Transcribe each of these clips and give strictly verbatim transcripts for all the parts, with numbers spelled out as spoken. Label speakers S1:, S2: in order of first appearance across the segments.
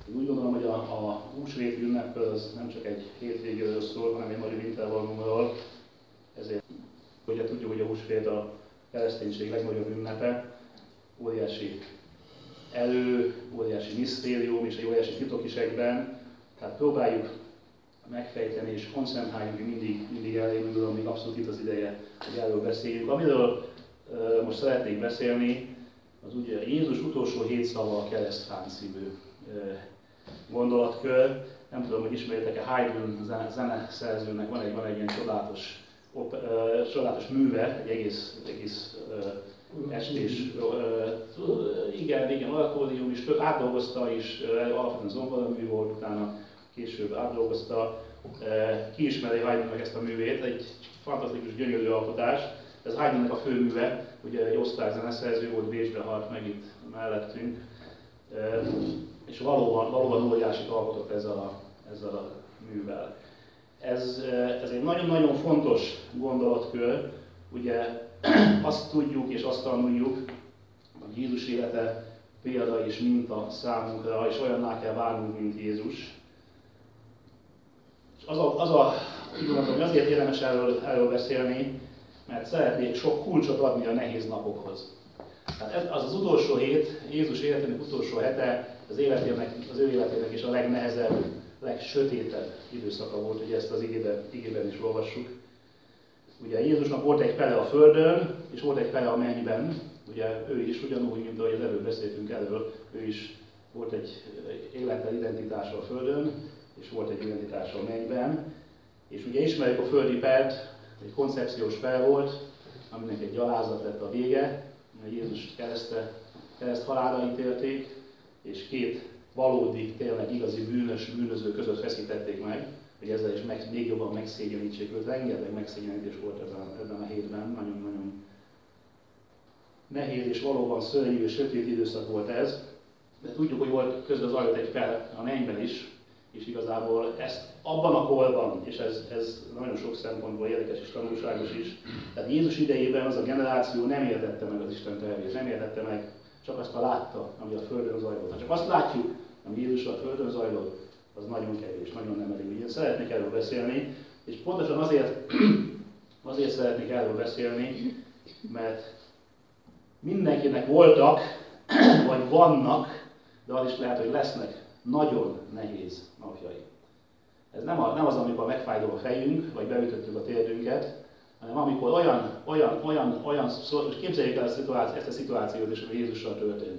S1: Én úgy gondolom, hogy a, a húsvét ünnep az nem csak egy hétvégéről szól, hanem egy nagyobb intervallumról. Ezért ugye tudjuk, hogy a húsvét a kereszténység legnagyobb ünnepe, óriási elő, óriási misztérium és egy óriási titok is egyben. Tehát próbáljuk megfejteni és koncentráljunk mindig, mindig elé, gondolom, még abszolút itt az ideje, hogy erről beszéljünk. Amiről uh, most szeretnék beszélni, az ugye Jézus utolsó hét szava a keresztfán című uh, gondolatkör. Nem tudom, hogy ismeritek-e, Haydn zeneszerzőnek van egy, van egy ilyen csodálatos, op, uh, csodálatos műve, egy egész, egész uh, estés, uh, igen, igen, oratórium is, átdolgozta is, uh, alapvetően zongora-mű volt, utána később átdolgozta, ki ismeri Haydnnak ezt a művét, egy fantasztikus, gyönyörű alkotás. Ez Haydnnak a főműve, ugye egy osztrák zeneszerző volt, Bécsben halt meg itt mellettünk, és valóban, valóban óriásit alkotott ezzel a, ezzel a művel. Ez, ez egy nagyon-nagyon fontos gondolatkör, ugye azt tudjuk és azt tanuljuk, hogy Jézus élete példa és minta számunkra, és olyanná kell válnunk, mint Jézus. Az a, az a, úgy gondolom, hogy azért érdemes erről, erről beszélni, mert szeretnék sok kulcsot adni a nehéz napokhoz. Tehát ez, az az utolsó hét, Jézus életének utolsó hete, az, életének, az ő életének is a legnehezebb, legsötétebb időszaka volt, ugye ezt az igében, igében is olvassuk. Ugye Jézusnak volt egy fele a földön, és volt egy fele a mennyben. Ugye ő is ugyanúgy, mint ahogy az előbb beszéltünk erről, ő is volt egy élettel identitása a földön, és volt egy identitása a mennyben. És ugye ismerjük a földi pert, egy koncepciós per volt, aminek egy gyalázat lett a vége. Jézus keresztre, kereszt halálra ítélték, és két valódi, tényleg igazi bűnös, bűnöző között feszítették meg, hogy ezzel is meg, még jobban megszégyenítsék őt. Rengeteg megszégyenítés volt ebben, ebben a hétben, nagyon-nagyon nehéz és valóban szörnyű és sötét időszak volt ez. De tudjuk, hogy volt közben zajlott egy per a mennyben is, és igazából ezt abban a korban, és ez, ez nagyon sok szempontból érdekes és tanulságos is, tehát Jézus idejében az a generáció nem értette meg az Isten tervét, nem értette meg, csak azt a látta, ami a Földön zajlott. Ha csak azt látjuk, ami Jézus a Földön zajlott, az nagyon kevés, nagyon nem elég. Én szeretnék erről beszélni, és pontosan azért, azért szeretnék erről beszélni, mert mindenkinek voltak, vagy vannak, de az is lehet, hogy lesznek nagyon nehéz napjai. Ez nem, a, nem az, amikor megfájdul a fejünk, vagy beütöttük a térdünket, hanem amikor olyan, olyan, olyan, olyan, most képzeljük el a szituáció, ezt a szituációt is, ami Jézussal történt.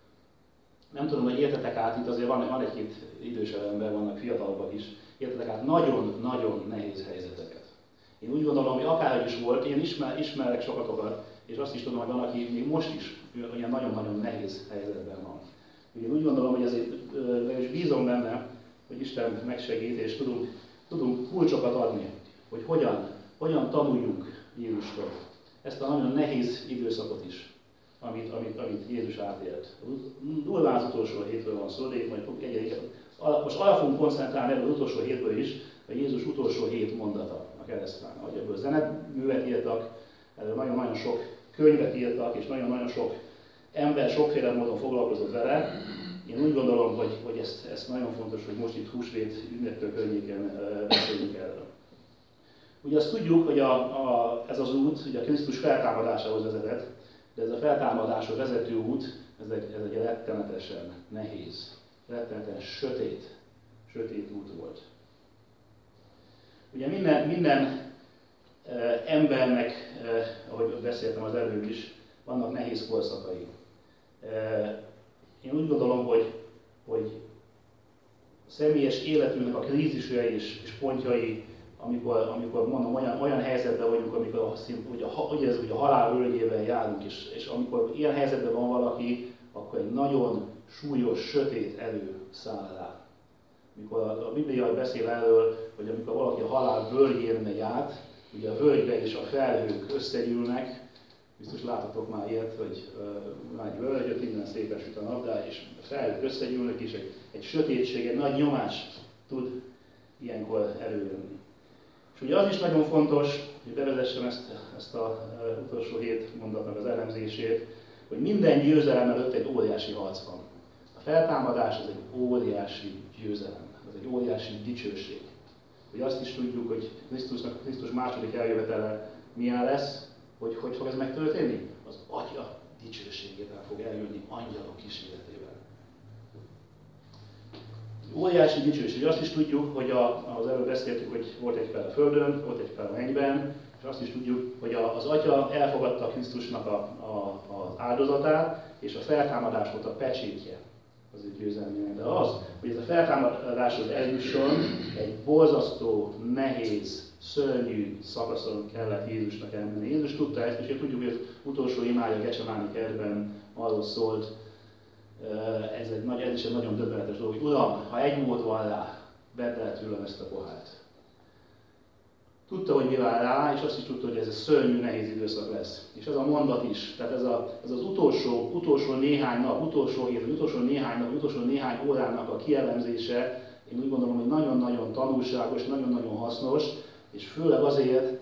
S1: Nem tudom, hogy értetek át, itt azért van, van egy-két idősebb ember, vannak fiatalabbak is, értetek át nagyon-nagyon nehéz helyzeteket. Én úgy gondolom, hogy akárhogy is volt, én ismer, ismerek sokatokat, és azt is tudom, hogy van, aki még most is olyan nagyon-nagyon nehéz helyzetben van. Én úgy gondolom, hogy ezért és bízom benne, hogy Isten megsegít, és tudunk, tudunk kulcsokat adni, hogy hogyan, hogyan tanuljunk Jézustól. Ezt a nagyon nehéz időszakot is, amit, amit, amit Jézus átélt. Durván az utolsó hétről van szó, de itt majd egy, egy, most arra fogunk koncentrálni ebből az utolsó hétből is, a Jézus utolsó hét mondata a keresztfán. Ahogy ebből zeneművet írtak, erről nagyon-nagyon sok könyvet írtak, és nagyon-nagyon sok ember sokféle módon foglalkozott vele. Én úgy gondolom, hogy, hogy ezt, ezt nagyon fontos, hogy most itt húsvét ünneptől környéken beszéljünk erről. Ugye azt tudjuk, hogy a, a, ez az út ugye a Krisztus feltámadásához vezetett, de ez a feltámadáshoz vezető út, ez egy, ez egy rettenetesen nehéz, rettenetesen sötét, sötét út volt. Ugye minden, minden e, embernek, e, ahogy beszéltem az előbb is, vannak nehéz korszakai. E, Én úgy gondolom, hogy, hogy a személyes életünknek a krízisei és, és pontjai, amikor, amikor mondom, olyan, olyan helyzetben vagyunk, amikor a, hogy, a, hogy ez, hogy a halál völgyével járunk, és, és amikor ilyen helyzetben van valaki, akkor egy nagyon súlyos, sötét erő száll rá. Amikor a, a Biblia beszél erről, hogy amikor valaki a halál völgyén megy át, ugye a völgybe és a felhők összegyűlnek, biztos láttatok már ilyet, hogy uh, egy völgyöt, innen szépen süt a nap, és a felhők összegyűlnek, és egy, egy sötétség, egy nagy nyomás tud ilyenkor előjönni. És ugye az is nagyon fontos, hogy bevezessem ezt, ezt a uh, utolsó hét mondatnak az elemzését, hogy minden győzelem előtt egy óriási harc van. A feltámadás az egy óriási győzelem, az egy óriási dicsőség. Hogy azt is tudjuk, hogy Krisztusnak, Krisztus második eljövetele milyen lesz, hogy hogy fog ez megtörténni? Az Atya dicsőségével fog eljönni angyalok kíséretével. Óriási dicsőség. Azt is tudjuk, hogy a, az előbb beszéltük, hogy volt egy fel a földön, volt egy fel a mennyben, és azt is tudjuk, hogy a, az Atya elfogadta Krisztusnak a, a, az áldozatát, és a feltámadás volt a pecsétje az ő győzelmének. De az, hogy ez a feltámadáshoz eljusson, egy borzasztó, nehéz, szörnyű szakaszon kellett Jézusnak elmenni. Jézus tudta ezt, és tudjuk, hogy az utolsó imája Gecsemáni kertben arról szólt, ez, egy nagy, ez is egy nagyon döbbenetes dolog, hogy Uram, ha egy mód van rá, vedd el tőlem ezt a pohárt. Tudta, hogy mi vár rá, és azt is tudta, hogy ez egy szörnyű, nehéz időszak lesz. És ez a mondat is, tehát ez, a, ez az utolsó, utolsó néhány nap, utolsó hét, vagy utolsó néhány nap, utolsó néhány órának a kielemzése, én úgy gondolom, hogy nagyon-nagyon tanulságos, nagyon-nagyon hasznos, és főleg azért,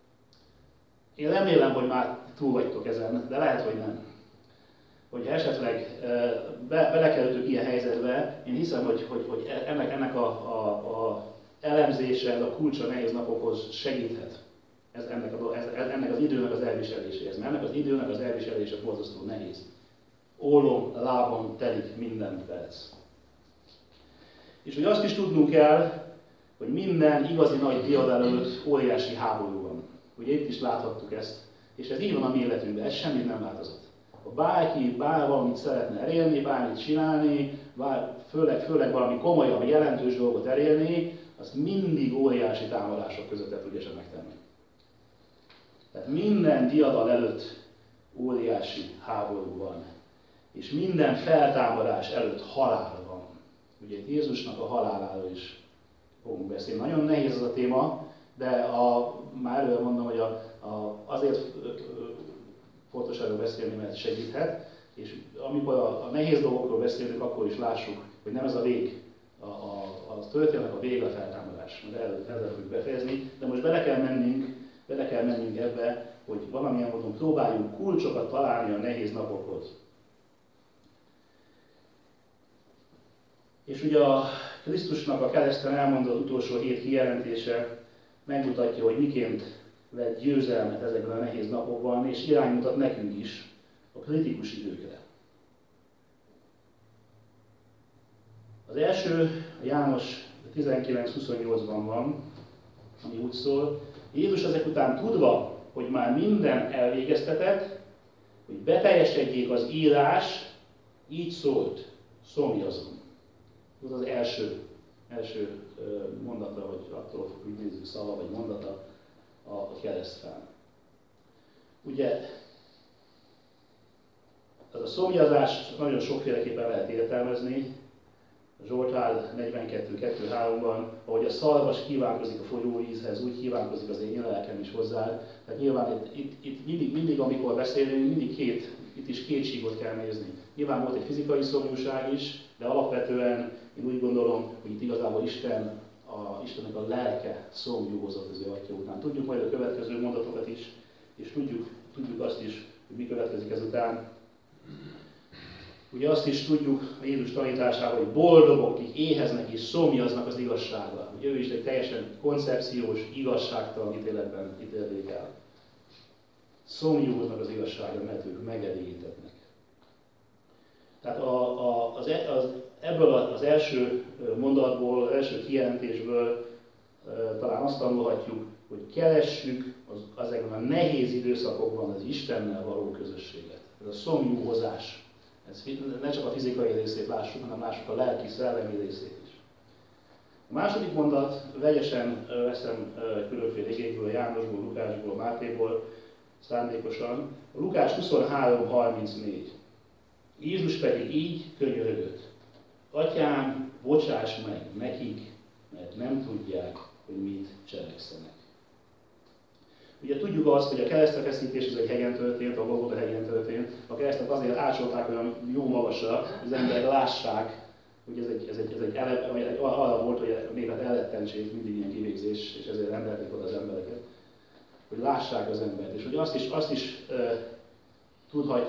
S1: én remélem, hogy már túl vagytok ezen, de lehet, hogy nem. Hogyha esetleg be, belekerültünk ilyen helyzetbe, én hiszem, hogy, hogy, hogy ennek, ennek a, a, a elemzése, ez a kulcsa nehéz napokhoz segíthet. Ez, ennek, a, ez, ennek az időnek az elviseléséhez. Mert ennek az időnek az elviselése borzasztó nehéz. Ólom, lábon telik minden perc. És hogy azt is tudnunk kell, hogy minden igazi nagy diad előtt óriási háború van. Ugye itt is láthattuk ezt. És ez így van a mi életünkben, ez semmit nem változott. Ha bárki bár valamit szeretne elérni, bármit csinálni, bár, főleg, főleg valami komolyabb, jelentős dolgot elérni, azt mindig óriási támadások között el tudja sem megtenni. Tehát minden diadal előtt óriási háború van. És minden feltámadás előtt halál van. Ugye Jézusnak a haláláról is fogunk beszélni. Nagyon nehéz ez a téma, de a, már előre mondom, hogy a, a, azért fontos erről beszélni, mert segíthet, és amikor a, a nehéz dolgokról beszélünk, akkor is lássuk, hogy nem ez a vég, a, a, a történetnek a vége a feltámadás, mert el, ezzel fogjuk befejezni, de most bele kell mennünk, bele kell mennünk ebbe, hogy valamilyen módon próbáljunk kulcsokat találni a nehéz napokhoz. És ugye a Krisztusnak a kereszten elmondott utolsó hét kijelentése megmutatja, hogy miként vett győzelmet ezekben a nehéz napokban, és iránymutat nekünk is a kritikus időkre. Az első, a János tizenkilenc huszonnyolcban van, ami úgy szól, Jézus ezek után tudva, hogy már minden elvégeztetett, hogy beteljesedjék az írás, így szólt, szomjazom. Ez az első, első mondata, vagy attól úgy nézzük szava, vagy mondata a keresztfán. Ugye, ez a szomjazást nagyon sokféleképpen lehet értelmezni. Zsoltár negyvenkettő kettő háromban, ahogy a szarvas kívánkozik a folyóvízhez, úgy kívánkozik az én lelkem is hozzá. Tehát nyilván itt, itt, itt mindig, mindig, amikor beszélünk, mindig két, itt is két síkot kell nézni. Nyilván volt egy fizikai szomjúság is, de alapvetően én úgy gondolom, hogy itt igazából Isten, a, Istennek a lelke szomjúhozott az ő Atya után. Tudjuk majd a következő mondatokat is, és tudjuk, tudjuk azt is, hogy mi következik ezután. Ugye azt is tudjuk a Jézus tanításában, hogy boldogok, akik éheznek és szomjaznak az igazsággal. Ugye ő is egy teljesen koncepciós, igazságtalan ítéletben ítélték el. Szomjúznak az igazságra, mert ők megelégítetnek. Tehát a, a, az, az, ebből az első mondatból, az első kijelentésből e, talán azt tanulhatjuk, hogy keressük az, ezekben a nehéz időszakokban az Istennel való közösséget. Ez a szomjúhozás. Ez ne csak a fizikai részét lássuk, hanem lássuk a lelki, szellemi részét is. A második mondat, vegyesen veszem különféle igékből, Jánosból, Lukásból, Mátéból szándékosan. A Lukás huszonhárom harmincnégy. Jézus pedig így könyörögött. Atyám, bocsáss meg nekik, mert nem tudják, hogy mit cselekszenek. Ugye tudjuk azt, hogy a keresztfeszítés az egy hegyen történt, a Golgota hegyen történt. A keresztet azért ásolták olyan jó magasra, hogy az emberek lássák, hogy ez egy, ez egy, ez egy, ele, vagy egy arra volt, hogy a népet elrettentsék, mindig ilyen kivégzés, és ezért rendelték oda az embereket, hogy lássák az embert. És hogy azt is, azt is e, tudhatjuk,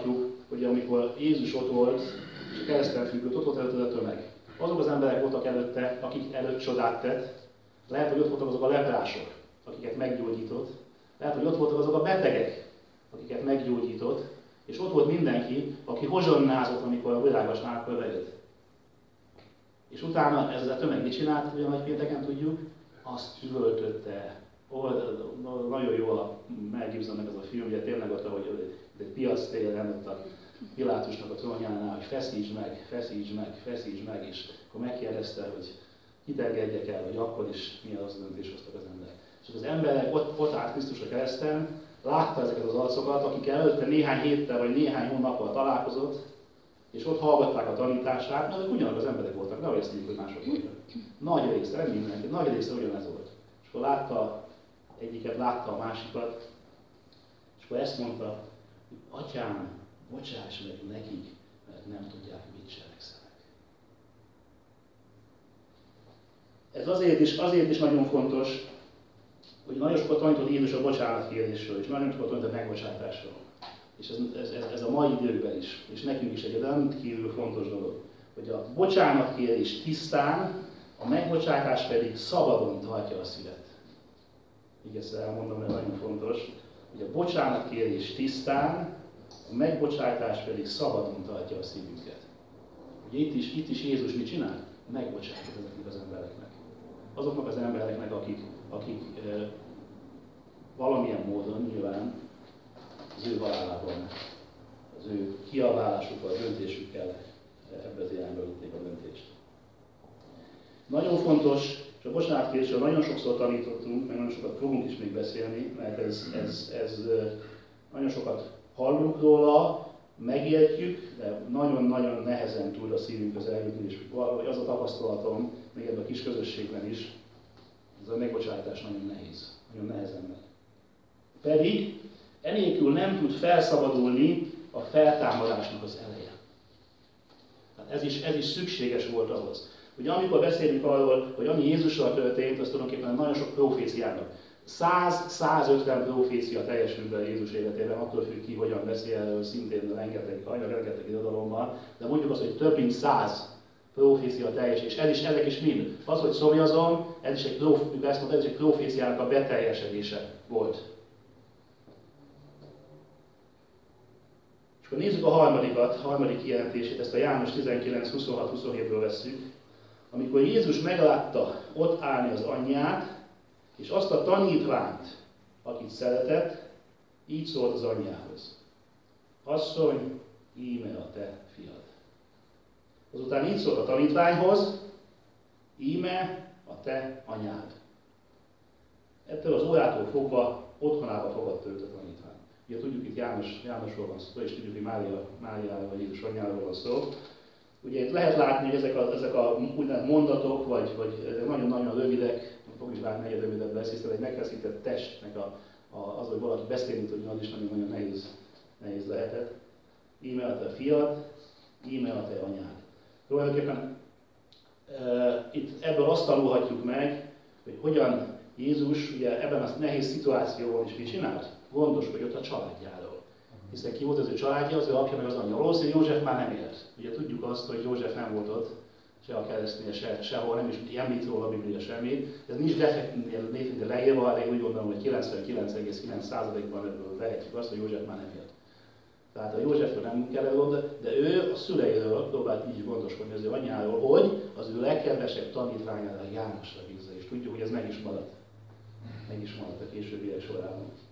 S1: hogy amikor Jézus ott volt, és kereszten függött, ott volt előtte a tömeg. Azok az emberek voltak előtte, akik előtt csodát tett. Lehet, hogy ott voltak azok a leprások, akiket meggyógyított. Lehet, hogy ott voltak azok a betegek, akiket meggyógyított. És ott volt mindenki, aki hozsonnázott, amikor a világos nálkor bejött. És utána ez a tömeg mit csinált, hogy a nagypénteken tudjuk? Azt üvöltötte. Nagyon jól a Mel Gibsonnek az a film, ugye tényleg ott, hogy egy piac téren ott a Pilátusnak a trónjánál, hogy feszítsd meg, feszítsd meg, feszítsd meg, és akkor megkérdezte, hogy kit engedjek el, hogy akkor is milyen az döntés hoztak az emberek. És az emberek ott, ott állt Krisztus a kereszten, látta ezeket az arcokat, akik előtte néhány héttel vagy néhány hónappal találkozott, és ott hallgatták a tanítását, mert ugyanazok az emberek voltak, nehogy ezt mondjuk, hogy mások voltak. Nagy része, nem mindenki, nagy része ugyanez volt. És akkor látta egyiket, látta a másikat, és akkor ezt mondta, hogy Atyám, bocsáss meg nekik, mert nem tudják, mit cselekszenek. Ez azért is, azért is nagyon fontos, hogy nagyon sokat tanított Jézus a bocsánatkérésről, és nagyon sokat tanított a megbocsátásról. És ez, ez, ez, ez a mai időkben is, és nekünk is egy rendkívül fontos dolog, hogy a bocsánatkérés tisztán, a megbocsátás pedig szabadon tartja a szívet. Így ezt elmondom, mert nagyon fontos, hogy a bocsánatkérés tisztán, a megbocsátás pedig szabadon tartja a szívünket. Ugye itt is, itt is Jézus mit csinál? Megbocsátott ezeknek az embereknek. Azoknak az embereknek, akik, akik e, valamilyen módon nyilván az ő halálában, az ő kiabálásukkal, döntésükkel ebbe az irányba vitték a döntést. Nagyon fontos, és a bocsánatkérésről nagyon sokszor tanítottunk, meg nagyon sokat fogunk is még beszélni, mert ez, ez, ez nagyon sokat hallunk róla, megértjük, de nagyon-nagyon nehezen tud a szívünkhöz eljutni, és valahogy az a tapasztalatom, még ebben a kis közösségben is, ez a megbocsátás nagyon nehéz, nagyon nehezen megy. Pedig enélkül nem tud felszabadulni a feltámadásnak az eleje. Tehát ez is, ez is szükséges volt ahhoz. Ugye amikor beszélünk arról, hogy ami Jézussal történt, az tulajdonképpen nagyon sok proféciának. száz-százötven profécia teljesül be Jézus életében, attól függ ki, hogyan beszél erről, szintén rengeteg, rengeteg irodalomban, de mondjuk azt, hogy több mint száz profécia teljes, és ez is, ezek is mind. Az, hogy szomjazom, ez is egy, prof, ezt mondta, ez is egy proféciának a beteljesedése volt. És akkor nézzük a harmadikat, a harmadik kijelentését, ezt a János tizenkilenc huszonhat huszonhétből vesszük. Amikor Jézus meglátta ott állni az anyját, és azt a tanítványt, akit szeretett, így szólt az anyjához. Asszony, íme a te fiad. Azután így szólt a tanítványhoz, íme a te anyád. Ettől az órától fogva otthonába fogadta őt a tanítvány. Ugye tudjuk, itt János, Jánosról van szó, és tudjuk, hogy Mária, Máriáról vagy Jézus anyjáról van szó. Ugye itt lehet látni, hogy ezek a, ezek a mondatok, vagy, vagy nagyon-nagyon rövidek, fog is látni, egyre rövidebb lesz, hiszen egy megfeszített testnek a, a, az, hogy valaki beszélni tudjon, az is nagyon-nagyon nehéz, nehéz lehetett. Íme a te fiad, íme a te anyád. Tulajdonképpen e, itt ebből azt tanulhatjuk meg, hogy hogyan Jézus ugye ebben a nehéz szituációban is mit csinált? Gondoskodott a családjáról. Hiszen ki volt az ő családja, az ő apja meg az anyja. Valószínűleg József már nem élt. Ugye tudjuk azt, hogy József nem volt ott, se a keresztnél, se, sehol, nem is említ róla a Biblia semmit. Ez nincs definitíve leírva, de én úgy gondolom, hogy kilencvenkilenc egész kilenc százalékban ebből vehetjük azt, hogy József már nem élt. Tehát a Józsefről nem kell elmondani, de ő a szüleiről próbált így gondoskodni az ő anyjáról, hogy az ő legkedvesebb tanítványára, Jánosra bízza. És tudjuk, hogy ez meg is maradt. Meg is maradt a későbbiek során.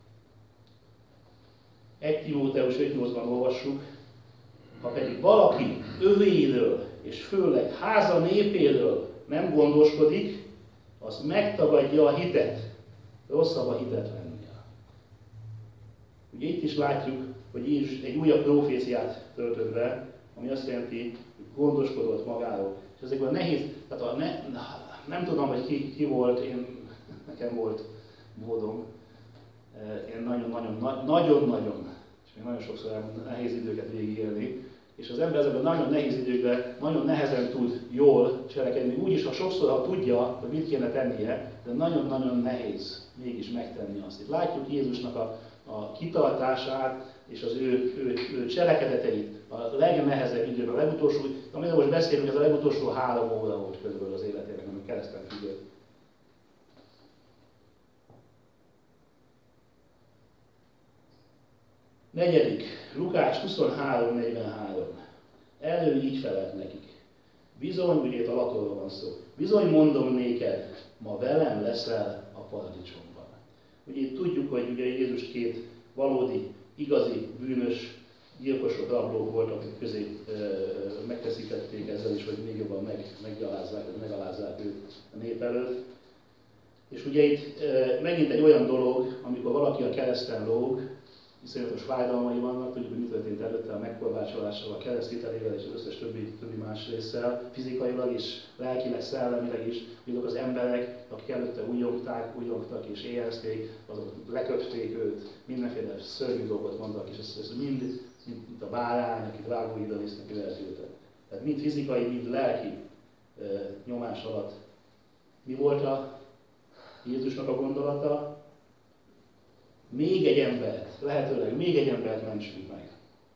S1: egy Timóteus öt nyolcban olvassuk, ha pedig valaki övéiről, és főleg háza népéről nem gondoskodik, az megtagadja a hitet. Rosszabb a hitet lennie. Ugye itt is látjuk, hogy Jézus egy újabb proféciát töltött be, ami azt jelenti, hogy gondoskodott magáról. És ezekben nehéz, tehát a ne, nem tudom, hogy ki, ki volt, én, nekem volt módom, én nagyon-nagyon, nagyon-nagyon, és még nagyon sokszor nehéz időket végigélni, és az ember ezekben nagyon nehéz időkben nagyon nehezen tud jól cselekedni, úgyis, ha sokszor, ha tudja, hogy mit kéne tennie, de nagyon-nagyon nehéz mégis megtenni azt. Itt látjuk Jézusnak a a kitartását és az ő, ő, ő cselekedeteit a legnehezebb időben, a legutolsó, amiről most beszélünk, ez a legutolsó három óra volt körülbelül az életében, amit kereszten figyelt. Negyedik, Lukács huszonhárom negyvenhárom. Elő így felelt nekik. Bizony, ugye itt alapról van szó, bizony mondom néked, ma velem leszel a paradicsomban. Ugye itt tudjuk, hogy ugye Jézus két valódi, igazi, bűnös, gyilkosok, rablók voltak, akik közé e, megfeszítették ezzel is, hogy még jobban meg, megjalázzák, vagy megalázzák őt a nép előtt. És ugye itt e, megint egy olyan dolog, amikor valaki a kereszten lóg, iszonyatos fájdalmai vannak, tudjuk, hogy mi történt előtte a megkorbácsolással, a kereszthitelével és az összes többi, többi más résszel, fizikailag is, lelkileg, szellemileg is, azok az emberek, akik előtte újjongták, újjongtak és éhezték, azok leköpték őt, mindenféle szörnyű dolgot mondtak, és ez, ez mind, mint a bárány, akit vágóidon visznek, eltűltek. Tehát mind fizikai, mind lelki e, nyomás alatt. Mi volt a Jézusnak a gondolata? Még egy embert, lehetőleg még egy embert mentsünk meg.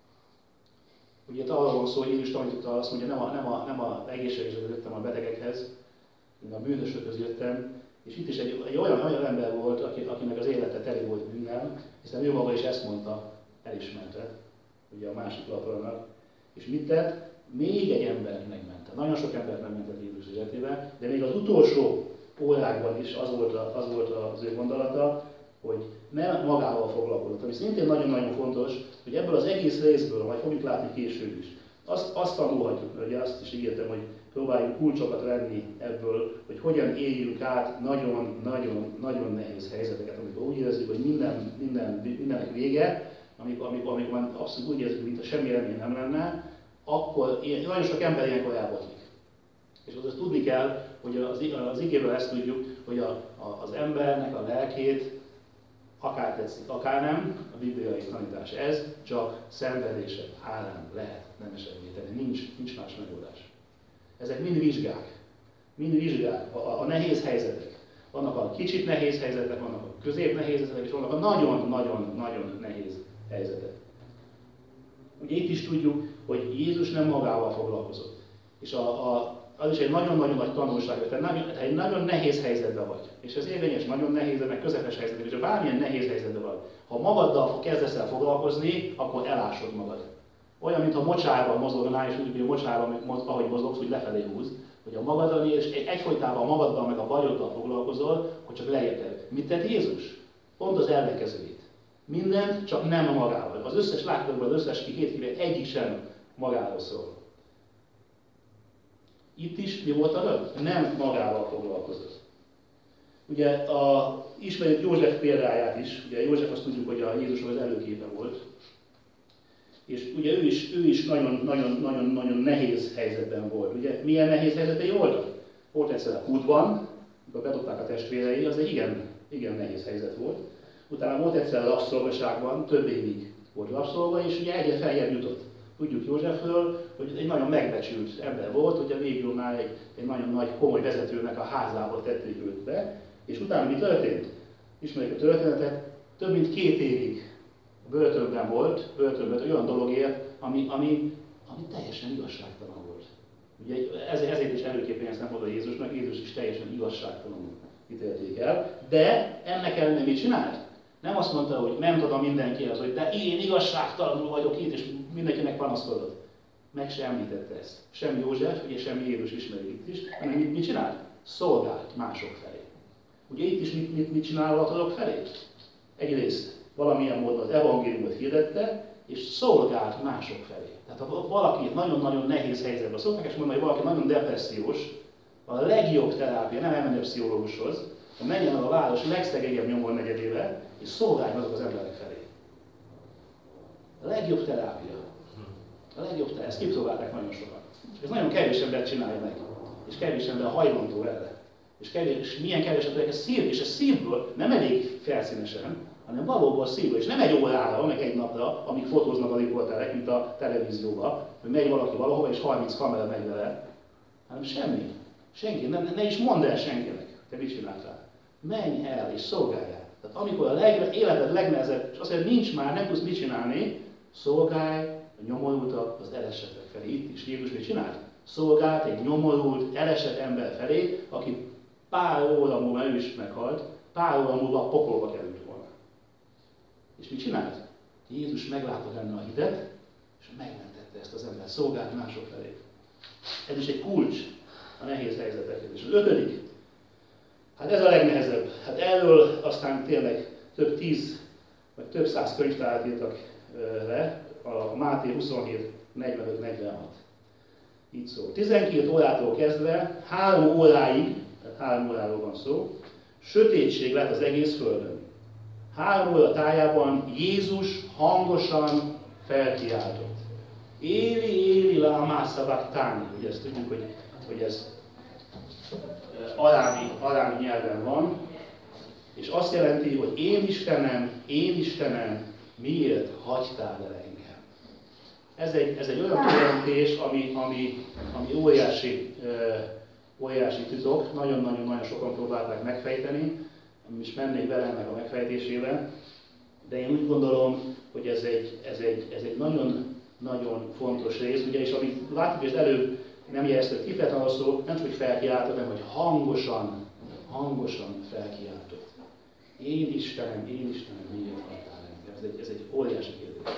S1: Ugye itt arról van szó, hogy Jézus tanította, azt mondja, nem a, nem a, nem a egészségesekhez jöttem, a betegekhez, én a bűnösökhöz jöttem, és itt is egy, egy olyan, olyan ember volt, aki, akinek az élete teli volt bűnnel, hiszen ő maga is ezt mondta, elismerte, ugye a másik lapra. És mit tett? Még egy embert megmente. Nagyon sok embert megmentett Jézus életében, de még az utolsó órákban is az volt, a, az volt az ő gondolata, hogy nem magával foglalkozott. Ami szintén nagyon-nagyon fontos, hogy ebből az egész részből, majd fogjuk látni később is, azt, azt tanulhatjuk, mert ugye azt is ígértem, hogy próbáljunk kulcsokat venni ebből, hogy hogyan éljünk át nagyon-nagyon-nagyon nehéz helyzeteket, amikor úgy érezzük, hogy minden, minden, mindennek vége, amikor, amikor, amikor már abszolút úgy érezzük, mintha semmi remény nem lenne, akkor nagyon sok ember ilyenkor elbotlik. És azt tudni kell, hogy az, az igéből ezt tudjuk, hogy a, a, az embernek a lelkét, akár tetszik, akár nem, a bibliai tanítás ez, csak szenvedések árán lehet nemesebbé tenni, nincs, nincs más megoldás. Ezek mind vizsgák, mind vizsgák, a, a nehéz helyzetek. Vannak a kicsit nehéz helyzetek, vannak a közép nehéz helyzetek, és vannak a nagyon-nagyon-nagyon nehéz helyzetek. Ugye itt is tudjuk, hogy Jézus nem magával foglalkozott. És a, a az is egy nagyon-nagyon nagy tanulság, tehát egy nagyon nehéz helyzetben vagy. És ez érvényes, nagyon nehéz, meg közepes helyzetben, és ha bármilyen nehéz helyzetben vagy, ha magaddal kezdesz el foglalkozni, akkor elásod magad. Olyan, mintha mocsárban mozognál, és úgy, hogy a mocsárban, ahogy mozogsz, úgy lefelé húz, hogy a magaddal, és egyfolytában magaddal meg a bajoddal foglalkozol, hogy csak lejjebb. Mit tett Jézus? Pont az ellenkezőjét. Mindent, csak nem magával. Az összes látkörben, az összes két kivétel egyik sem magáról szól. Itt is mi volt a rög? Nem magával foglalkozott. Ugye a, ismerjük József példáját is, ugye József azt tudjuk, hogy a Jézusnak az előképe volt. És ugye ő is, ő is nagyon-nagyon nehéz helyzetben volt. Ugye milyen nehéz helyzetei voltak? Volt egyszer a kútban, amikor bedobták a testvérei, az egy igen, igen nehéz helyzet volt. Utána volt egyszer a rabszolgaságban, több évig volt rabszolga, és ugye egyre feljebb jutott. Tudjuk Józsefről, hogy egy nagyon megbecsült ember volt, hogy a végül már egy, egy nagyon nagy, komoly vezetőnek a házába tették őt be, és utána mi történt? Ismerjük a történetet, több mint két évig börtönben volt, börtönben olyan dologért, ami, ami, ami teljesen igazságtalan volt. Ugye ezért is előképpen ezt nem mondta Jézusnak, Jézus is teljesen igazságtalanul ítélték el, de ennek ellenére mit csinált? Nem azt mondta, hogy ment oda mindenkihez, hogy de én igazságtalanul vagyok itt, és mindenkinek panaszkodott. Meg se említette ezt. Sem József, ugye sem Jézus ismeri itt is, hanem mit, mit csinált? Szolgált mások felé. Ugye itt is mit, mit, mit csinál a dolog felé? Egyrészt valamilyen módon az evangéliumot hirdette, és szolgált mások felé. Tehát ha valaki nagyon-nagyon nehéz helyzetben, szokták és mondani, hogy valaki nagyon depressziós, a legjobb terápia, nem elmenni a pszichológushoz, hogy menjen a város legszegényebb nyomor negyedébe, és szolgálj azok az emberek felé. A legjobb terápia. A legjobb terápia. Ezt kipróbálták nagyon sokan. És ez nagyon kevés ember csinálja meg. És kevés ember hajlandó erre. És, kevés, és milyen kevés ember, ez szív, és ez szívből nem elég felszínesen, hanem valóban szívből. És nem egy órára, meg egy napra, amíg fotóznak a riporterek, mint a televízióban, hogy megy valaki valahova, és harminc kamera megy vele, hanem semmi. Senki, ne, ne is mondd el senkinek, te mit csináltál. Menj el és szolgáljál. Tehát amikor a leg, életed legnehezebb, és azt mondja, nincs már, nem tudsz mit csinálni, szolgálj a nyomorultak, az elesettek felé. Itt is Jézus mit csinált? Szolgált egy nyomorult, elesett ember felé, aki pár óra múlva ő is meghalt, pár óra múlva a pokolba került volna. És mit csinált? Jézus meglátta benne a hitet, és megmentette ezt az ember, szolgált mások felé. Ez is egy kulcs a nehéz helyzetekhez. És az ötödik, hát ez a legnehezebb. Hát erről aztán tényleg több tíz, vagy több száz könyvtárat írtak le, a Máté huszonhét negyvenöt negyvenhat. Így szól. tizenkét órától kezdve három óráig, tehát három óráról van szó, sötétség lett az egész földön. Három óra tájában Jézus hangosan felkiáltott. Éli, éli, lama sabachthani. Ugye ezt tudjuk, hogy, hogy ez arámi, arámi nyelven van, és azt jelenti, hogy én Istenem, én Istenem, miért hagytál el engem? Ez egy, ez egy olyan kijelentés, ami, ami, ami óriási, óriási titok, nagyon-nagyon-nagyon sokan próbálták megfejteni, nem is mennék bele ennek a megfejtésébe, de én úgy gondolom, hogy ez egy, ez egy, ez egy nagyon, nagyon fontos rész, ugye, és amit látjuk, és előbb nem jeleztett kifejezetten szó, nem csak hogy felkiáltott, hanem hogy hangosan, hangosan felkiáltott. Én Istenem, én Istenem, miért hagytál engem? Ez egy, ez egy óriási kérdés.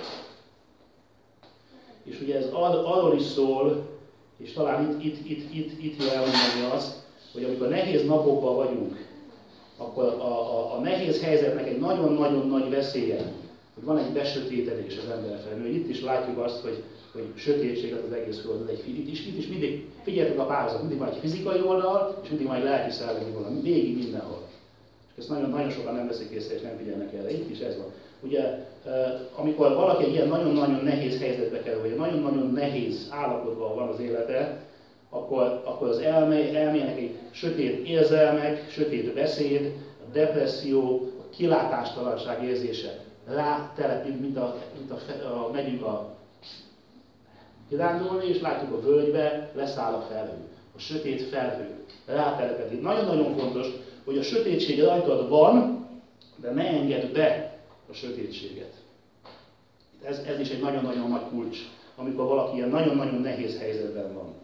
S1: És ugye ez arról is szól, és talán itt, itt, itt, itt, itt jól elmondani azt, hogy amikor nehéz napokban vagyunk, akkor a, a, a nehéz helyzetnek egy nagyon-nagyon nagy veszélye, hogy van egy besötétedés az ember felől. Itt is látjuk azt, hogy, hogy sötétség az egész föld, egy itt is, itt is mindig, figyeljetek a párhuzat, mindig van egy fizikai oldal, és mindig van egy lelki szellemi oldal, végig mindenhol. És ezt nagyon, nagyon sokan nem veszik észre, és nem figyelnek erre. Itt is ez van. Ugye, amikor valaki egy ilyen nagyon-nagyon nehéz helyzetbe kerül, vagy nagyon-nagyon nehéz állapotban van az élete, akkor, akkor az elme, elmének egy sötét érzelmek, sötét beszéd, a depresszió, a kilátástalanság érzése rátelepít, mint a, mint a, a megyünk a kirándulni, és látjuk a völgybe, leszáll a felhő. A sötét felhő rátelepedik. Nagyon-nagyon fontos, hogy a sötétség rajtad van, de ne engedd be a sötétséget. Ez, ez is egy nagyon-nagyon nagy kulcs, amikor valaki ilyen nagyon-nagyon nehéz helyzetben van.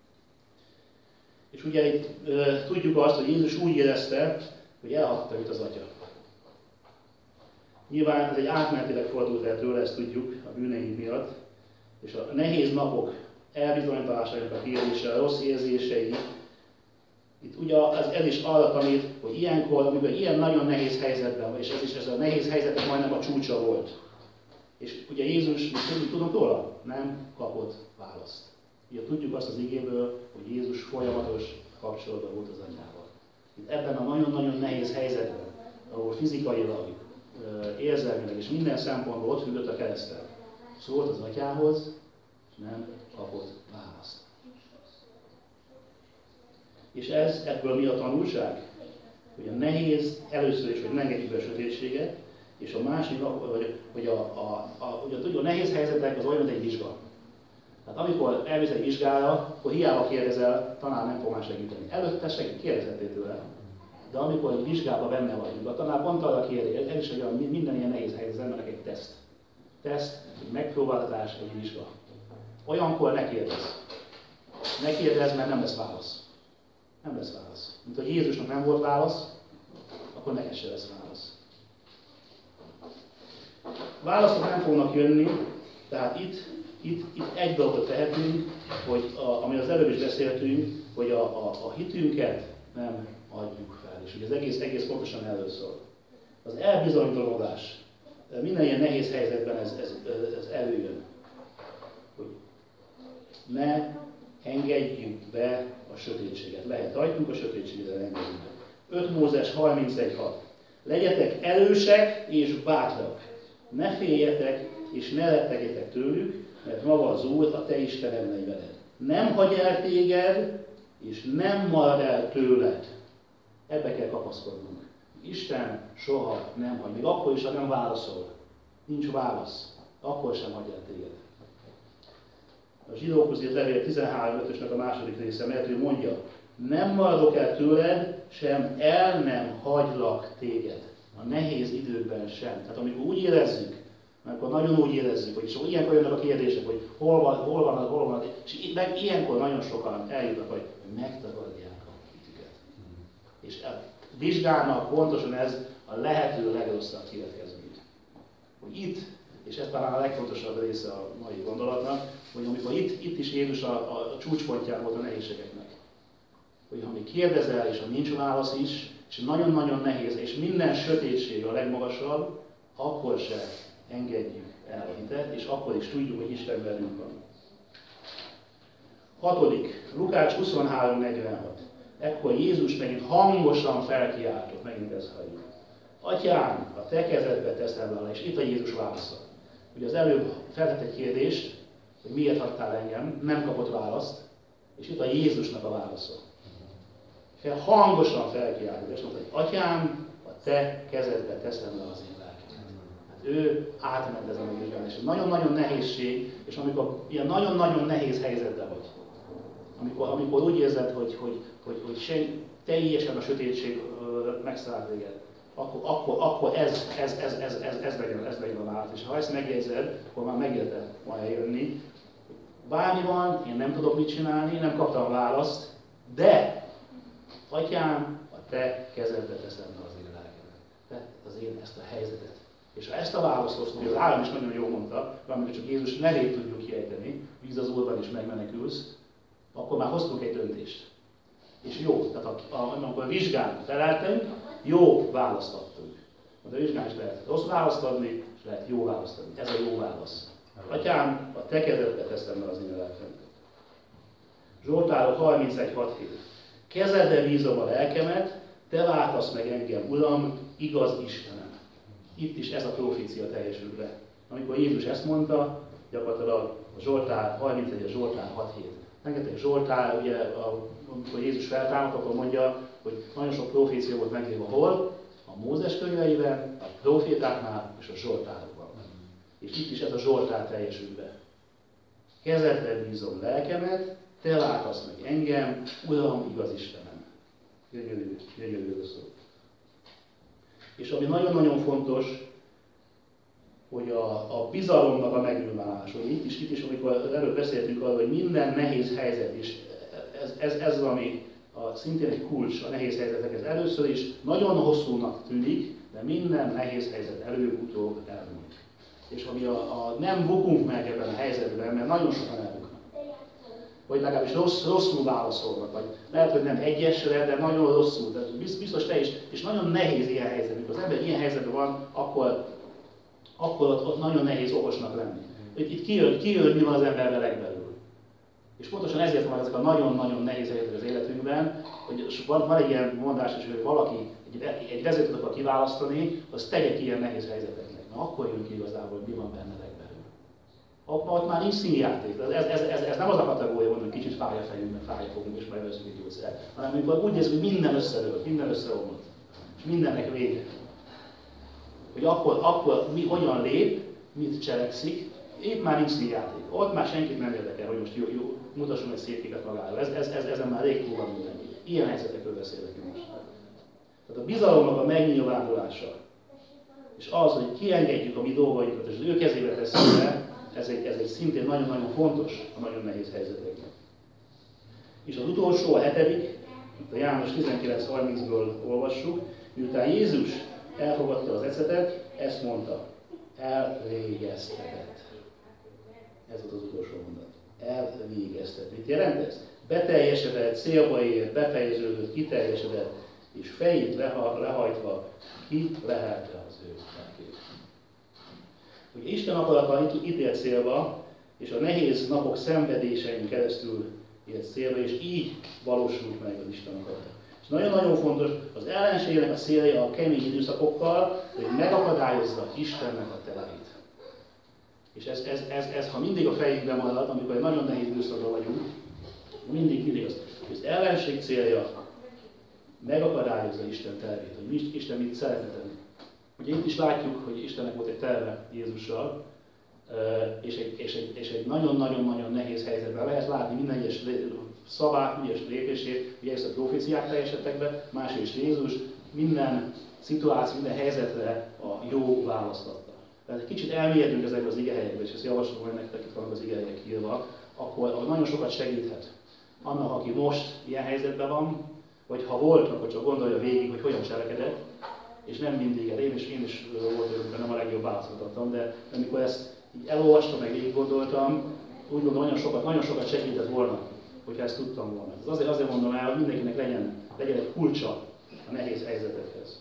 S1: És ugye itt e, tudjuk azt, hogy Jézus úgy érezte, hogy elhagyta őt az Atya. Nyilván ez egy átmenetileg fordult el tőle, ezt tudjuk a bűneink miatt, és a nehéz napok elbizonytalanságnak a kérdése, a rossz érzései, itt ugye ez, ez is arra tanít, hogy ilyenkor, amikor ilyen nagyon nehéz helyzetben van, és ez is ez a nehéz helyzetek majdnem a csúcsa volt. És ugye Jézus, mit tudunk róla? Nem kapott választ. Ugye tudjuk azt az igéből, hogy Jézus folyamatos kapcsolatban volt az Anyával. Itt ebben a nagyon-nagyon nehéz helyzetben, ahol fizikailag, érzelmileg és minden szempontból ott függött a kereszten, szólt az Atyához, és nem kapott választ. És ez, ebből mi a tanulság? Hogy a nehéz, először is, hogy ne engedjük be a sötétséget, és a másik, hogy, hogy a, a, a, ugye, a nehéz helyzetek az olyan, mint egy vizsga. Tehát amikor elmész egy vizsgára, akkor hiába kérdezel, tanár nem fog már segíteni. Előtte segít, kérdezhetél tőle. De amikor egy vizsgában benne vagyunk, a tanár pont arra kérdezi, ez is olyan, minden ilyen nehéz helyzet az embernek egy teszt. Teszt, egy megpróbáltatás, egy vizsga. Olyankor ne kérdezz. Ne kérdezz, mert nem lesz válasz. Nem lesz válasz. Mint hogy Jézusnak nem volt válasz, akkor neked se lesz válasz. Válaszok nem fognak jönni, tehát itt, itt, itt egy dolgot tehetünk, hogy a, ami az előbb is beszéltünk, hogy a, a, a hitünket nem adjuk fel. És ugye az egész, egész pontosan erről szól. Az elbizonytalanodás, minden ilyen nehéz helyzetben ez, ez, ez előjön. Hogy ne engedjünk be a sötétséget. Lehet adjunk a sötétséget, de engedjünk be. öt Mózes harmincegy hat. Legyetek erősek és bátrak. Ne féljetek és ne rettegjetek tőlük, mert maga az Úr a te Istened megy veled. Nem hagy el téged, és nem marad el tőled. Ebbe kell kapaszkodnunk. Isten soha nem hagy, még akkor is, ha nem válaszol. Nincs válasz. Akkor sem hagy el téged. A Zsidókhoz írt levél tizenhárom ötösnek a második része, mert ő mondja, nem maradok el tőled, sem el nem hagylak téged. A nehéz időkben sem. Tehát amikor úgy érezzük, amikor nagyon úgy érezzük, hogy so, ilyenkor jönnek a kérdések, hogy hol van, hol van, hol van, és meg ilyenkor nagyon sokan eljutnak, hogy megtagadják a hitüket. És vizsgálnak pontosan ez a lehető legrosszabb következmény. Hogy itt, és ez talán a legfontosabb része a mai gondolatnak, hogy amikor itt, itt is Jézus a, a, a csúcspontján volt a nehézségeknek. Hogy ha még kérdezel, és ha nincs válasz is, és nagyon-nagyon nehéz, és minden sötétség a legmagasabb, akkor se engedjük el a hitet, és akkor is tudjuk, hogy Isten velünk van. Hatodik, Lukács huszonhárom negyvenhat. Ekkor Jézus megint hangosan felkiáltott, megint ezt halljuk. Atyám, a te kezedbe teszem le, és itt a Jézus válasza. Ugye az előbb feltett egy kérdést, hogy miért hagytál engem, nem kapott választ, és itt a Jézusnak a válasza. Fel, hangosan felkiáltott, és mondta, hogy atyám, a te kezedbe teszem le az én lelkemet. Hát ő átment ezen a vizsgálón, és nagyon-nagyon nehézség, és amikor ilyen nagyon-nagyon nehéz helyzetben vagy, amikor, amikor úgy érzed, hogy, hogy, hogy, hogy sen, teljesen a sötétség megszállt téged, akkor, akkor, akkor ez, ez, ez, ez, ez, ez, legyen, ez legyen a válasz. És ha ezt megjegyzed, akkor már megérte ma eljönni. Bármi van, én nem tudok mit csinálni, nem kaptam választ, de atyám, a te kezedbe teszem le az én lelkemet. Te az én ezt a helyzetet. És ha ezt a választ hoztuk, az állam is nagyon jól mondta, amikor csak Jézus nevét tudjuk kiejteni, víz az Úrban is megmenekülsz, akkor már hoztunk egy döntést. És jó, tehát a, a, amikor vizsgálunk, feleltünk, jó választ adtunk. De a vizsgálni is lehet rossz választ adni, és lehet jó választ adni. Ez a jó válasz. Atyám, a te kezedbe teszem le az én lelkemet. Zsoltárok harmincegy hat hét. Kezedbe bízom a lelkemet, te váltasz meg engem, Uram, igaz Istenem. Itt is ez a profécia teljesül be. Amikor Jézus ezt mondta, gyakorlatilag a Zsoltár harmincegy, a Zsoltár hat hét. Rengeteg Zsoltár, ugye, amikor Jézus feltámadt, akkor mondja, hogy nagyon sok profécia volt megírva hol? A Mózes könyveiben, a profétáknál és a Zsoltárokban. És itt is ez a Zsoltár teljesül be. Kezedbe bízom lelkemet, te váltasz meg engem, Uram, igaz Istenem. Gyönyörű, gyönyörű szó. És ami nagyon-nagyon fontos, hogy a, a bizalomnak a megnyilvánulása. Itt is, itt is, amikor előbb beszéltünk arról, hogy minden nehéz helyzet is, ez, ez, ez ami a, szintén egy kulcs a nehéz helyzetekhez. Először is nagyon hosszúnak tűnik, de minden nehéz helyzet előbb-utóbb elmúlik. És ami a, a nem bukunk meg ebben a helyzetben, mert nagyon sokan elbuknak. Vagy legalábbis rossz, rosszul válaszolnak, vagy lehet, hogy nem egyesre, de nagyon rosszul. De biztos te is, és nagyon nehéz ilyen helyzet. Amikor az ember ilyen helyzetben van, akkor, akkor ott, ott nagyon nehéz okosnak lenni. Itt, itt kijön, kijön, mi van az emberben legbelül. És pontosan ezért van ezek a nagyon-nagyon nehéz helyzetek az életünkben, hogy van, van egy ilyen mondás is, hogy valaki egy, egy vezetőt akar kiválasztani, az tegye ki ilyen nehéz helyzeteknek. Na akkor jön ki igazából, hogy mi van benne legbelül. Ott, ott már nincs színjáték. Ez, ez, ez, ez nem az a kategória, hogy kicsit fáj a fejünkben, fáj a fogunk, és majd veszünk egy gyógyszert. Hanem amikor úgy néz, hogy minden összedőlt, minden összeomlott. És mindennek vége. Hogy akkor, akkor mi hogyan lép, mit cselekszik, épp már nincs színjáték. Ott már senkit nem érdekel, hogy most jó, jó, mutasson egy szép képet magáról. Ez, ez, ez, ezen már rég túl van mindenki. Ilyen helyzetekről beszélek most. Tehát a bizalomnak a megnyilvánulása, és az, hogy kiengedjük a mi dolgainkat, és az ő kezébe tesszük le, ez egy, ez egy szintén nagyon-nagyon fontos a nagyon nehéz helyzetekben. És az utolsó, a hetedik, itt a János tizenkilenc harmincból olvassuk, miután Jézus elfogadta az ecetet, ezt mondta, elvégeztetett. Ez volt az utolsó mondat. Elvégeztetett. Mit jelent ez? Beteljesedett, célba ért, befejeződött, kiteljesedett, és fejét leha, lehajtva ki lehelte az ő lelkét. Hogy Isten akarata itt ért célba, és a nehéz napok szenvedésein keresztül ért célba, és így valósult meg az Isten akarata. És nagyon-nagyon fontos, az ellenségnek a célja a kemény időszakokkal, hogy megakadályozza Istennek a teleit. És ez, ez, ez, ez, ha mindig a fejünkben marad, amikor egy nagyon nehéz időszakban vagyunk, mindig, mindig az. Az ellenség célja megakadályozza Isten tervét, hogy Isten mit szeretne tenni. Ugye itt is látjuk, hogy Istennek volt egy terve Jézussal, és egy, és egy, és egy nagyon-nagyon-nagyon nehéz helyzetben lehet látni minden egyes szavát, ügyes lépését, ugye ezt a proféciák teljesedtek be, másrészt Jézus minden szituáció, minden helyzetre a jó választ adta. Tehát egy kicsit elmélyedünk ezekbe az igehelyekbe, és ezt javaslom, hogy nektek itt vannak az igehelyek írva, akkor nagyon sokat segíthet annak, aki most ilyen helyzetben van, vagy ha volt, akkor csak gondolja végig, hogy hogyan cselekedett, és nem mindig, én is, én is voltam, nem a legjobb választ adtam, de amikor ezt így elolvastam, meg végig gondoltam, úgy gondolom, nagyon sokat, nagyon sokat segített volna, hogyha ezt tudtam volna. Ez azért, azért mondom el, hogy mindenkinek legyen, legyen egy kulcsa a nehéz helyzetekhez.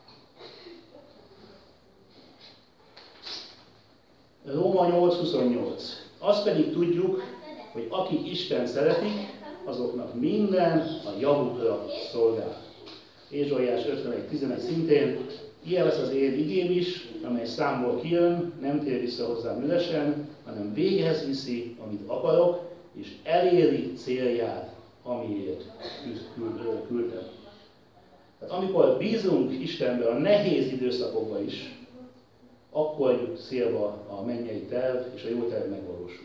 S1: Róma nyolc huszonnyolc. Azt pedig tudjuk, hogy akik Isten szeretik, azoknak minden a javukra szolgál. Ézsaiás ötvenegy tizenegy szintén, ilyen lesz az én igém is, amely számból kijön, nem tér vissza hozzám üresen, hanem véghez viszi, amit akarok, és eléri célját, amiért küldtem. Tehát amikor bízunk Istenben a nehéz időszakokban is, akkor jut célba a mennyei terv, és a jó terv megvalósul.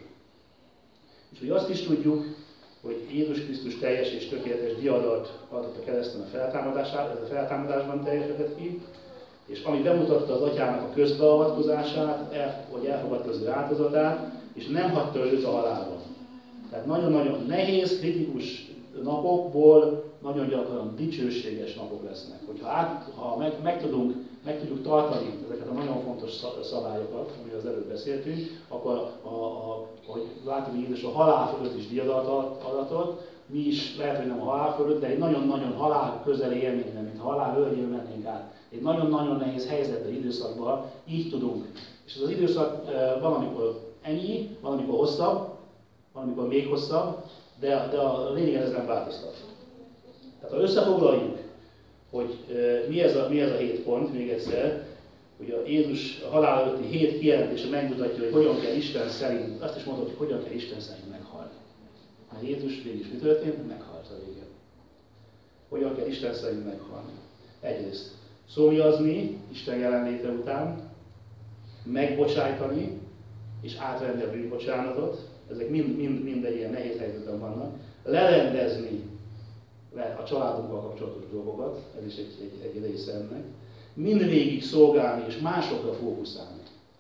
S1: És hogy azt is tudjuk, hogy Jézus Krisztus teljes és tökéletes diadalt adott a kereszten a feltámadását, ez a feltámadásban teljesedett ki, és ami bemutatta az atyának a közbeavatkozását, el, hogy elfogadta az ő áldozatát, és nem hagyta őt a halálba. Tehát nagyon-nagyon nehéz, kritikus napokból nagyon gyakran dicsőséges napok lesznek. Hogyha át, ha meg, meg, tudunk, meg tudjuk tartani ezeket a nagyon fontos szabályokat, amiről az előbb beszéltünk, akkor, a, a, ahogy látjuk, hogy Jézus a halál fölött is diadalt adatot, mi is lehet, hogy nem a halál fölött, de egy nagyon-nagyon halál közeli élményben, mint halál völgyén mennénk át. Egy nagyon-nagyon nehéz helyzetben, időszakban így tudunk. És ez az időszak valamikor ennyi, valamikor hosszabb, valamikor még hosszabb, de, de a lényegen ez nem változtat. Tehát ha összefoglaljuk, hogy e, mi, ez a, mi ez a hét pont, még egyszer, hogy a Jézus a halál előtti hét kijelentése megmutatja, hogy hogyan kell Isten szerint, azt is mondod, hogy hogyan kell Isten szerint meghalni. Mert Jézus végig is mi történt? Meghalt a végén. Hogyan kell Isten szerint meghalni? Egyrészt szomjazni Isten jelenléte után, megbocsájtani és átvenni a bűnbocsánatot, ezek mind, mind, mind egy ilyen nehéz helyzetben vannak, lerendezni le a családunkkal kapcsolatos dolgokat, ez is egy, egy, egy része ennek, mindvégig szolgálni és másokra fókuszálni.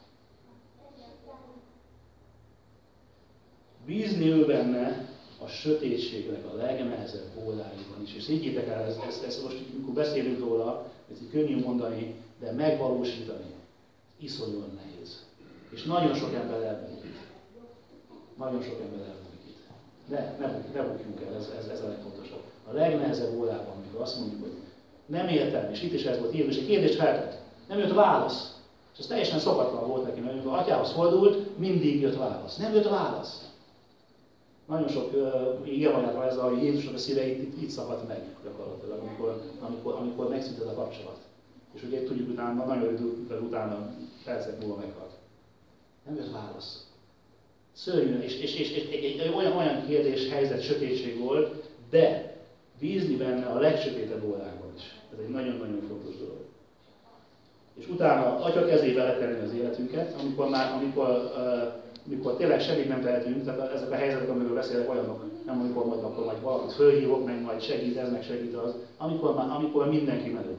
S1: Bízni ő benne a sötétségnek a legnehezebb óráiban is. És higgyétek el, ezt, ezt, ezt most, amikor beszélünk róla, ez így könnyű mondani, de megvalósítani iszonyúan nehéz. És nagyon sok ember elbukik. Nagyon sok ember elbukik itt. De ne, ne bukjunk el, ez, ez, ez a legfontosabb. A legnehezebb órában, amikor azt mondjuk, hogy nem értem, és itt is ez volt, Jézus egy kérdést feltett. Nem jött válasz. És ez teljesen szokatlan volt neki, mert amikor az atyához fordult, mindig jött válasz. Nem jött válasz. Nagyon sok uh, igevanyát van ez, hogy Jézusnak a szíve itt, itt, itt szakadt meg gyakorlatilag, amikor, amikor, amikor megszűntett a kapcsolat. És ugye tudjuk utána, nagyon idő utána, percek múlva meghalt. Nem jött válasz. Szörnyű, és, és, és, és egy, egy, egy olyan, olyan kérdés, helyzet, sötétség volt, de bízni benne a legsötétebb órákban is. Ez egy nagyon-nagyon fontos dolog. És utána Atya kezébe letenni az életünket, amikor már, amikor, uh, amikor tényleg semmit nem tehetünk, tehát ezek a helyzetek, amiről beszélek, olyanok, nem amikor majd akkor majd valakit fölhívok, meg majd segít ez, meg segít az, amikor, már, amikor mindenki merült.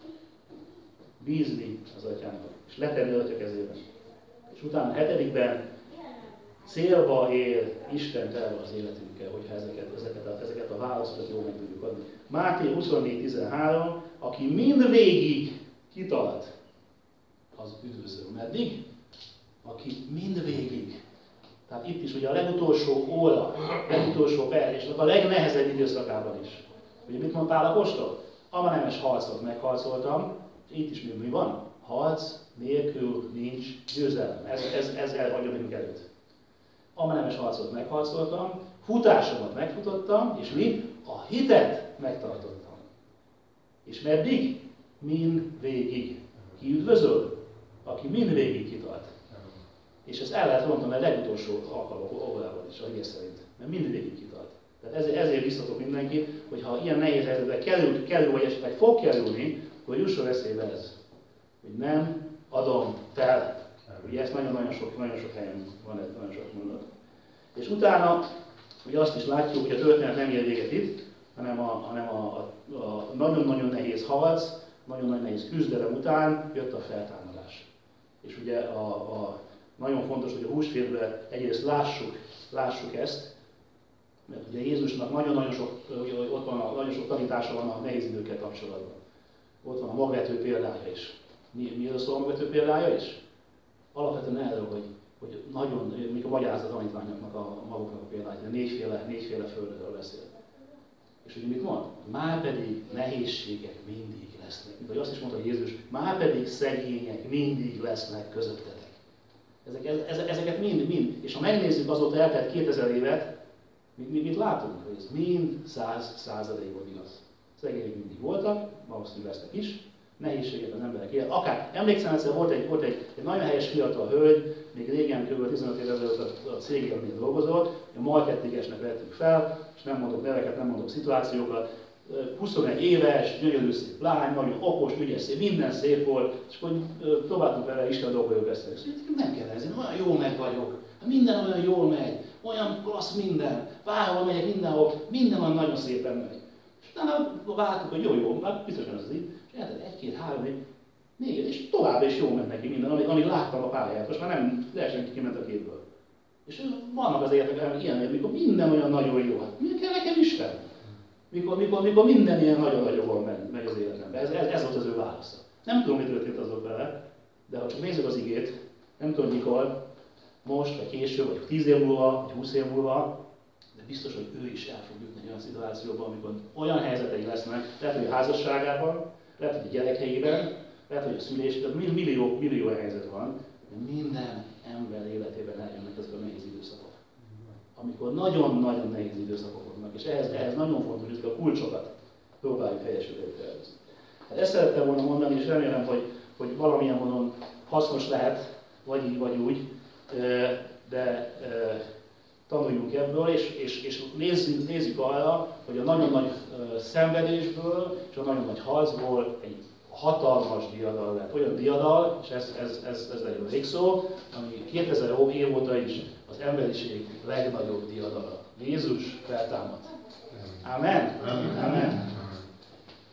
S1: Bízni az Atyának, és letenni az Atya kezébe. És utána a hetedikben célba ér Isten terve az életünkkel, hogyha ezeket, ezeket, a, ezeket a válaszokat jól meg tudjuk adni. Máté huszonnégy tizenhárom, aki mindvégig kitart, az üdvözöl. Meddig? Aki mindvégig. Tehát itt is ugye a legutolsó óra, legutolsó perc, és a legnehezebb időszakában is. Ugye mit mondtál a apostol? A nemes harcot megharcoltam, itt is mi van? Harc nélkül nincs győzelem. Ez, ez, ez elhagyja mindig előtt. Amenemes harcot megharcoltam, futásomat megfutottam, és mi? A hitet megtartottam. És meddig? Mindvégig. Ki üdvözöl? Aki mindvégig kitart. És ezt el lehet mondani a legutolsó alkalommal is, a ige szerint. Mert mindvégig kitart. Tehát ezért, ezért biztatok mindenkit, hogy ha ilyen nehéz helyzetbe kerül, kerül, vagy esetleg fog kerülni, hogy jusson eszébe ez. Hogy nem adom fel. Ugye ezt nagyon-nagyon sok, nagyon sok helyen van, ez nagyon sok mondat. És utána ugye azt is látjuk, hogy a történet nem ér véget itt, hanem a, hanem a, a, a nagyon-nagyon nehéz harc, nagyon-nagyon nehéz küzdelem után jött a feltámadás. És ugye a, a, nagyon fontos, hogy a húsvétben egyrészt lássuk, lássuk ezt, mert ugye Jézusnak nagyon-nagyon sok, ott van a, nagyon sok tanítása van a nehéz időkkel kapcsolatban. Ott van a magvető példája is. Mi, miről szól a magvető példája is? Alapvetően erről, hogy, hogy nagyon, mikor magyarázza a tanítványoknak a maguknak a példáját, négyféle, négyféle földről beszél. És ugye mit mond? Már pedig nehézségek mindig lesznek. Mint ahogy azt is mondta Jézus, már pedig szegények mindig lesznek közöttetek. Ezek, ezeket mind, mind. És ha megnézzük, azóta eltelt kétezer évet, mit, mit látunk? Hogy ez mind száz százalékban igaz. Szegények mindig voltak, valószínűleg lesznek is, nehézséget az emberek él. Akár, emlékszem, egyszer volt egy, volt egy, egy nagyon helyes fiatal hölgy, még régen, kb. tizenöt évvel ezelőtt a cégénél dolgozott, a marketingesnek vettük fel, és nem mondok neveket, nem mondok szituációkat. huszonegy éves, gyönyörű szép lány, nagyon okos, ügyes szép, minden szép volt, és akkor próbáltunk vele Isten dolgokról beszélni. És nem kell ez, olyan jól meg vagyok, minden olyan jól megy, olyan klassz minden, bárhol megyek, mindenhol, minden olyan nagyon szépen megy. És utána vártuk, hogy jó, jó, hát biztosan ez az így, és eltelt egy, két, három, négy, négy, és tovább is jól ment neki minden, amíg, amíg láttam a pályát, most már nem, teljesen kiment a képből. És vannak az életek ilyen, mikor minden olyan nagyon jó, hát miért kell nekem Isten? Mikor, mikor, mikor minden ilyen nagyon-nagyon jól megy, megy az életemben. Ez, ez, ez volt az ő válasza. Nem tudom, mi történt azok vele, de ha csak nézzük az igét, nem tudom mikor, most, vagy később, vagy tíz év múlva, vagy húsz év múlva, de biztos, hogy ő is el fog jutni olyan szituációban, amikor olyan helyzetei lesznek, lehet, hogy a házasságában, lehet, hogy a gyerekeiben, lehet, hogy a szülésben, millió, millió helyzet van, de minden ember életében eljönnek ezek a nehéz időszakok. Amikor nagyon-nagyon nehéz időszakok vannak, és ehhez, ehhez nagyon fontos, hogy ezek a kulcsokat próbáljuk helyesülni tervezni. Hát ezt szerettem volna mondani, és remélem, hogy, hogy valamilyen módon hasznos lehet, vagy így, vagy úgy, de tanuljunk ebből, és, és, és nézzük, nézzük arra, hogy a nagyon nagy szenvedésből és a nagyon nagy harcból egy hatalmas diadal lett. Olyan diadal, és ez, ez, ez, ez egy végszó, ami kétezer év óta is az emberiség legnagyobb diadala. Jézus feltámad. Amen. Amen. Amen.